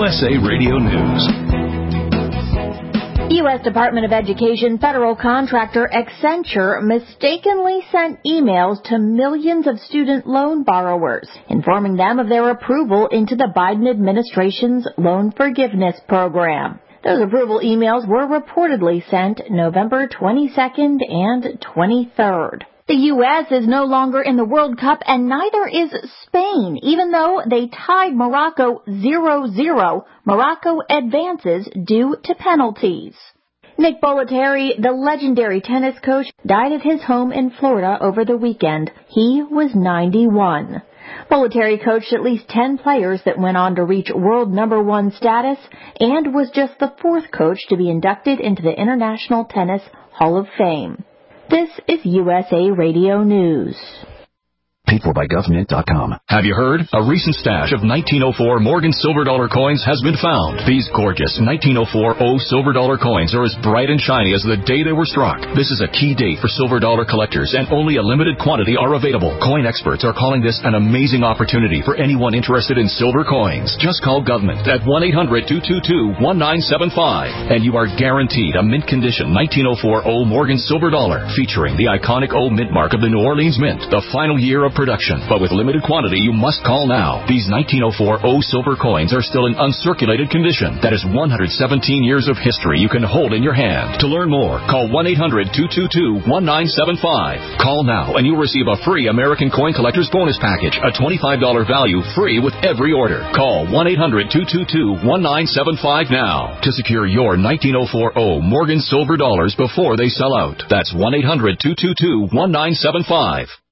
USA Radio News. U.S. Department of Education federal contractor Accenture mistakenly sent emails to millions of student loan borrowers, informing them of their approval into the Biden administration's loan forgiveness program. Those approval emails were reportedly sent November 22nd and 23rd. The U.S. is no longer in the World Cup, and neither is Spain. Even though they tied Morocco 0-0, Morocco advances due to penalties. Nick Bollettieri, the legendary tennis coach, died at his home in Florida over the weekend. He was 91. Bollettieri coached at least 10 players that went on to reach world number 1 status and was just the 4th coach to be inducted into the International Tennis Hall of Fame. This is USA Radio News. Paid for by GovMint.com. Have you heard? A recent stash of 1904 Morgan silver dollar coins has been found. These gorgeous 1904 silver dollar coins are as bright and shiny as the day they were struck. This is a key date for silver dollar collectors, and only a limited quantity are available. Coin experts are calling this an amazing opportunity for anyone interested in silver coins. Just call GovMint at 1-800-222-1975, and you are guaranteed a mint condition 1904 Morgan silver dollar featuring the iconic mint mark of the New Orleans Mint. The final year of production, but with limited quantity, you must call now. These 1904 silver coins are still in uncirculated condition. That is 117 years of history you can hold in your hand. To learn more, call 1-800-222-1975. Call now and you'll receive a free American Coin Collector's Bonus Package, a $25 value free with every order. Call 1-800-222-1975 now to secure your 1904 Morgan silver dollars before they sell out. That's 1-800-222-1975.